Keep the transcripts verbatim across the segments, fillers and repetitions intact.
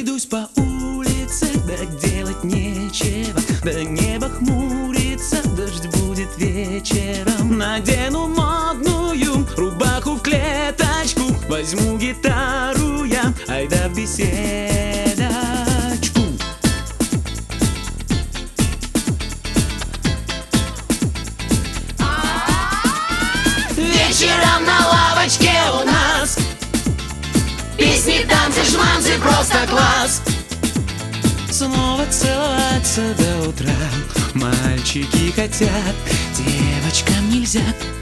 Пройдусь по улице, да делать нечего, да небо хмурится, дождь будет вечером. Надену модную рубаху в клеточку, возьму гитару я, айда в беседочку. Вечером на лавочке у нас песни, танцы, жманцы, просто класс. Снова целоваться до утра мальчики хотят, девочкам нельзя.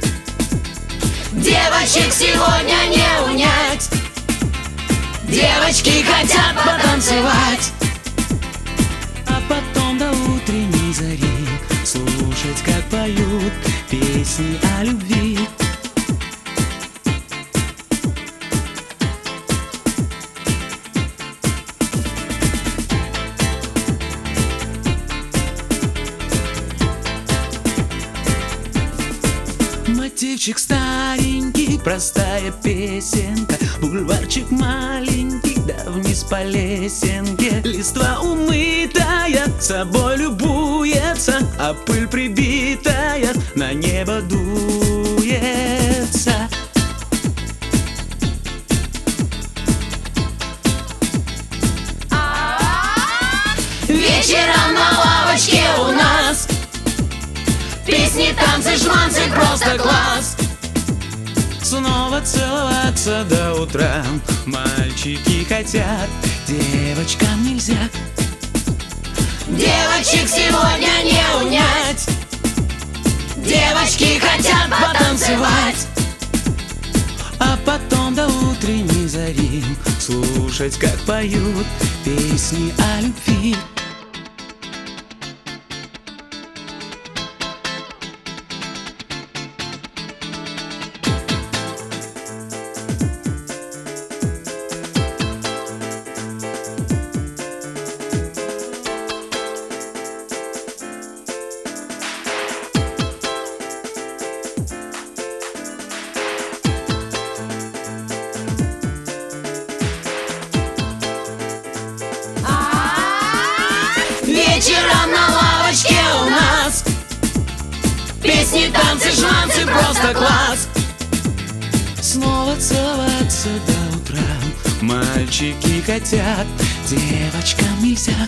Девочек сегодня не унять, девочки хотят потанцевать. А потом до утренней зари слушать, как поют песни о любви. Мотивчик старенький, простая песенка, бульварчик маленький, да вниз по лесенке. Листва умытая, собой любуется, а пыль прибитая на небо дуется. Вечером на лавочке у нас песни, танцы, жманцы, просто класс. Снова целоваться до утра мальчики хотят, девочкам нельзя. Девочек сегодня не унять, девочки хотят потанцевать. А потом до утренней зари слушать, как поют песни о любви. Вечером на лавочке у нас песни, танцы, жманцы, просто класс. Снова целоваться до утра мальчики хотят, девочкам нельзя.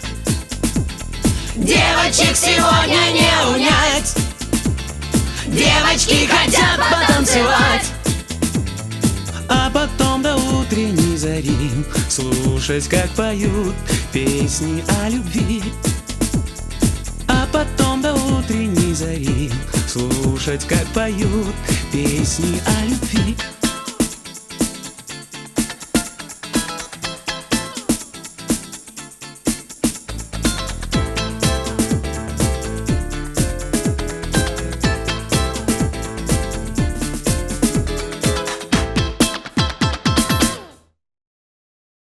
Девочек сегодня не унять, девочки хотят потанцевать. А потом до утренней зари слушать, как поют песни о любви. А потом до утренней зари слушать, как поют песни о любви.